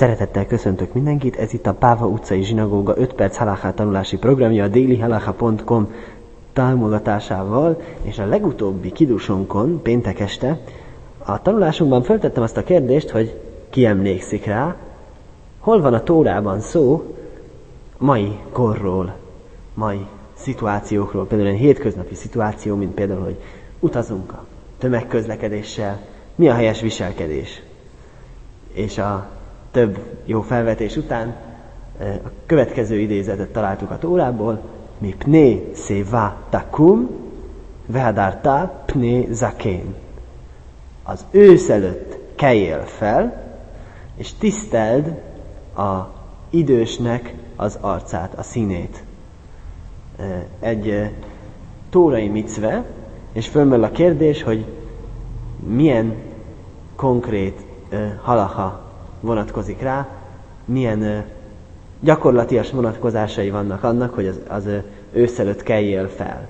Szeretettel köszöntök mindenkit, ez itt a Páva utcai zsinagóga 5 perc halachá tanulási programja a dailyhalacha.com támogatásával, és a legutóbbi kidusunkon, péntek este, a tanulásunkban föltettem azt a kérdést, hogy ki emlékszik rá, hol van a Tórában szó mai korról, mai szituációkról, például egy hétköznapi szituáció, mint például, hogy utazunk a tömegközlekedéssel, mi a helyes viselkedés. És a több jó felvetés után a következő idézetet találtuk a Tórából, mi pné szévá takum, vehadártá pné zakén. Az ősz előtt keljél fel, és tiszteld a idősnek az arcát, a színét. Egy tórai micve, és fölmerül a kérdés, hogy milyen konkrét halacha vonatkozik rá, milyen gyakorlatias vonatkozásai vannak annak, hogy az ősz előtt keljél fel.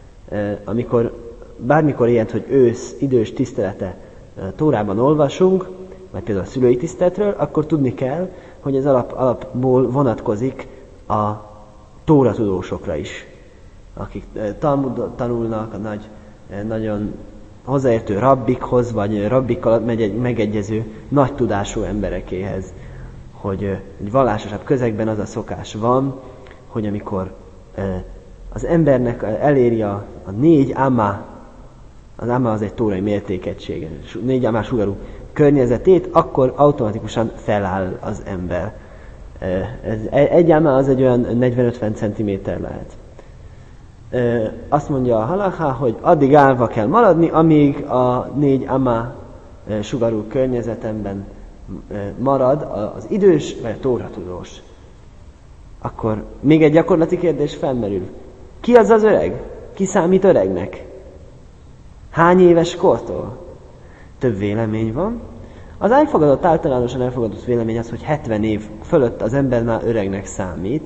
Bármikor ilyet, hogy ősz, idős tisztelete Tórában olvasunk, vagy például a szülői tiszteletről, akkor tudni kell, hogy ez alapból vonatkozik a tóratudósokra is, akik Talmudot tanulnak, a nagyon hozzáértő rabbikhoz, vagy rabbikkal megegyező nagy tudású emberekéhez, hogy egy vallásosabb közegben az a szokás van, hogy amikor az embernek eléri a 4 amma, az amma az egy tórai mértékegység, 4 amma sugarú környezetét, akkor automatikusan feláll az ember. Egy amma az egy olyan 40-50 cm lehet. Azt mondja a halacha, hogy addig állva kell maradni, amíg a 4 amma sugarú környezetemben marad az idős vagy a tóratudós. Akkor még egy gyakorlati kérdés felmerül. Ki az az öreg? Ki számít öregnek? Hány éves kortól? Több vélemény van. Az általánosan elfogadott vélemény az, hogy 70 év fölött az ember már öregnek számít.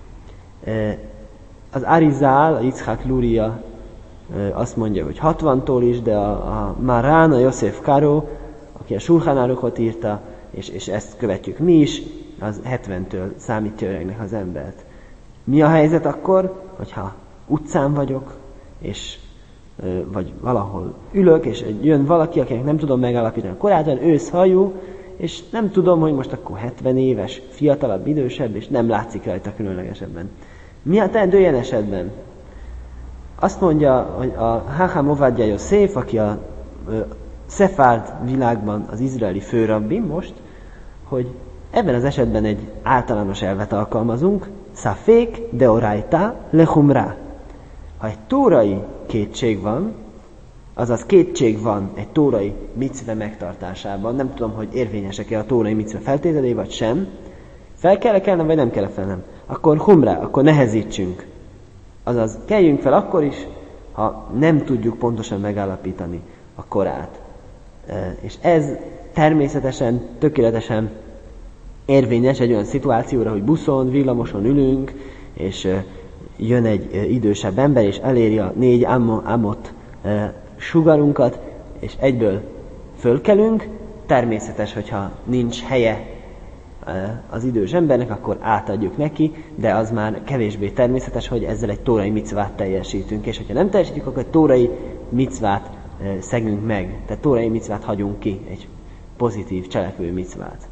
Az Arizál, a Yitzhak Luria azt mondja, hogy 60-tól is, de a Marán, a Yosef Karo, aki a Shulchan Aruchot írta, és ezt követjük mi is, az 70-től számítja öregnek az embert. Mi a helyzet akkor, hogyha utcán vagyok, vagy valahol ülök, és jön valaki, akinek nem tudom megállapítani a korát, őszhajú, és nem tudom, hogy most akkor 70 éves, fiatalabb, idősebb, és nem látszik rajta különlegesebben. Mi a teendő ilyen esetben? Azt mondja, hogy a Hacham Ovadia Yosef, aki a Szefárd világban az izraeli főrabbi most, hogy ebben az esetben egy általános elvet alkalmazunk, Szafék deoraita lechumra. Ha egy tórai kétség van, azaz kétség van egy tórai micve megtartásában, nem tudom, hogy érvényesek-e a tórai micve feltételei, vagy sem, fel kell-e kelnem, vagy nem kell-e felnem, akkor humra, akkor nehezítsünk. Azaz keljünk fel akkor is, ha nem tudjuk pontosan megállapítani a korát. És ez természetesen, tökéletesen érvényes egy olyan szituációra, hogy buszon, villamoson ülünk, és jön egy idősebb ember, és eléri a 4 ammot sugarunkat, és egyből fölkelünk. Természetes, hogyha nincs helye az idős embernek, akkor átadjuk neki, de az már kevésbé természetes, hogy ezzel egy tórai micvát teljesítünk, és hogyha nem teljesítjük, akkor egy tórai micvát szegünk meg, tehát tórai micvát hagyunk ki, egy pozitív cselekvő micvát.